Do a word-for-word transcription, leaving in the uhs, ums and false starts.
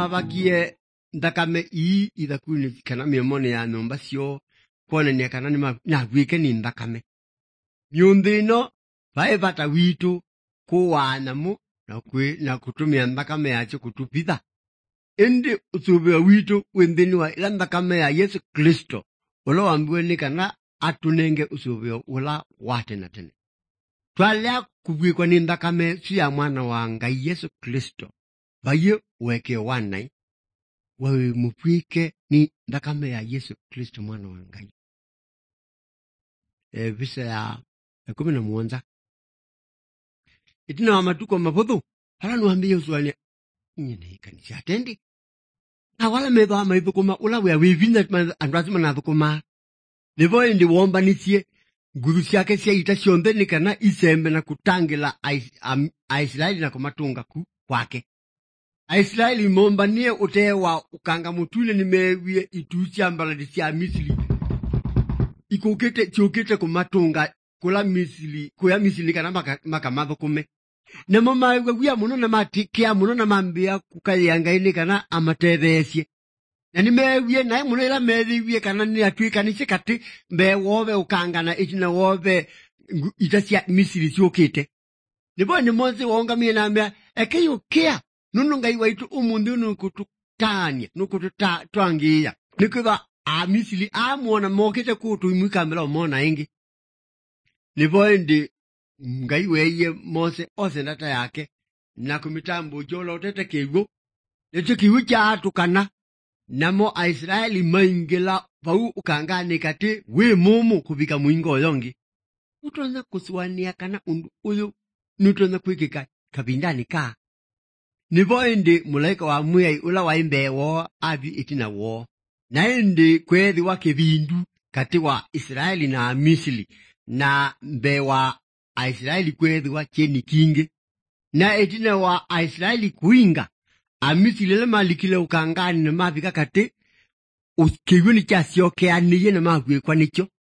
mabakie ndakame ii ithakuni kana miomone ya nyumba cio kuonania kana ni nagwike ni ndakame nyundi ino vai bata witu kuwanamu na kwe na kutumia ndakame yacho kutupitha indi usubia witu wendeni wa ila ndakame ya Yesu Kristo ulo wambiwe ni kana atunenge usubia ula wate na tene twalea kubwikwa ni ndakame siya mwana wa Ngai Yesu Kristo baye weke wanai wawe mupwike ni ndakame ya Yesu Kristo mwana wa Ngai. E visa ya kumi na muonza itina wa matuko mapotho hala nuambia usuwania nyine kanisa atendi na wala meba maithukuma ula wea wivina andwazima na thukuma nivo indi womba nisie nguru ciake cia ita cionthe ni kana isembe na kutangila Aisraeli na kumatunga ku kwake. Aisraeli mombanie utewa ukanga mutune ni mewie itucia mbaladi cia Misiri ikukete chokete kumatunga kula Misiri kuya Misiri kana maka, maka mathukume na mama wia muno na matikia muno na mambia kukayanga ini kana amatethesie na ni mewie na muno ila mewie kana ni atwika ni cikati mbe wobe ukanga na itina wobe itacia Misiri chokete nibo ni mozi wonga mie na ambia ekeyo kia nunu Ngai waitu umundu nukututania nukututwangia nikiva a Misiri amuona mokete kutu imukambela umona ingi nibo ndi Ngai weye Mose ose ndata yake na kumitambo jolo tete kiwu necho kiwu cha atukana namo Aisraeli maingela pau ukangane kati we mumu kubika muingo yongi utonza kusuwania kana undu uyu nutonza kwikika kabindani ka nivo indi mulaika wa mwai ula wa imbewo avi itina wo na indi kwethi wa kibindu kati wa Israeli na Misiri na mbewa Aisraeli kwethi wa cheni kinge na itina wa Aisraeli kuinga a Misiri le malikile ukangani na mavika kati ukiwini cha siokea niye na mavwe kwa nicho